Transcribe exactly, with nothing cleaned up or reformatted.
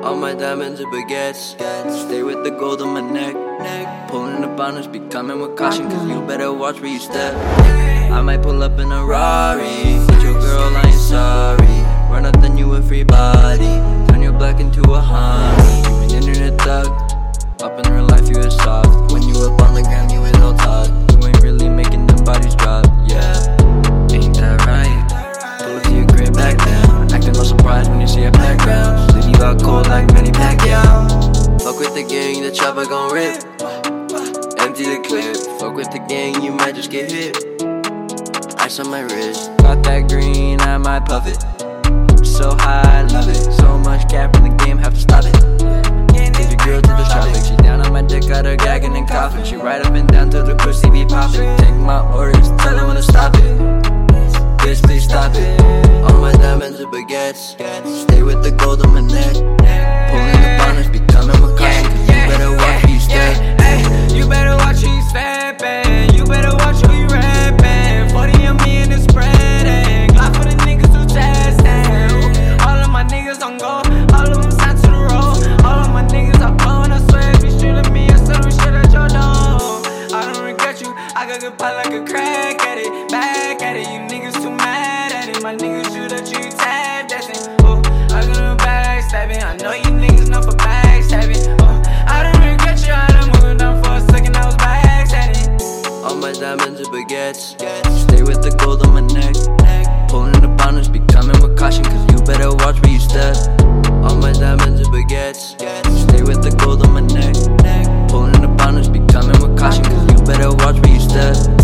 All my diamonds are baguettes. Stay with the gold on my neck. Pulling up on us, be coming with caution, cause you better watch where you step. I might pull up in a Rari. With your girl, I ain't sorry. Run up, then you a free body. Turn your black into a honey. You an internet thug. Up in real life, you is soft. When you up on the gram, you is all talk. You ain't really making them bodies drop, yeah. Ain't that right? Pull up to your crib back down. Acting no surprised when you see a background. Leave you out cold like Manny Pacquiao. Fuck with the gang, the chopper gon' rip. Empty the clip. Fuck with the gang, you might just get hit. Ice on my wrist. Got that green, I might puff it. So high, I love it. So much cap in the game, have to stop it. Take your girl to the tropics. She down on my dick, got her gagging and coughing. She right up and down till the pussy be popping. Take my orders, tell her when to stop it. Bitch, please stop it. All my diamonds are baguettes. Stay with the gold on my neck. Pulling the bonus, be coming with caution, cause you better watch who you step. You better watch who you steppin'. You better watch who you rappin'. forty on me and it's spreading. Glock for the niggas who testin'. All of my niggas on go. All of them signed to the road. All of my niggas are blowing. I swear if you shoot at me, I still do shit at your door. I don't regret you. I got good pot like a crack at it. Back at it. You niggas too mad at it. My niggas shoot at you, tap dancing. Oh, I got a backstabbing. I know you niggas know for backstabbing. Oh, I don't regret you. I done moving down for a second. I was backstabbing. All my diamonds are baguettes. Stay with the gold on my neck. Pulling the bonus, be coming with caution, cause you better watch where you step. All my diamonds are baguettes. Stay with the gold on my neck. Pulling the bonus, be coming with caution, cause you better watch where you step.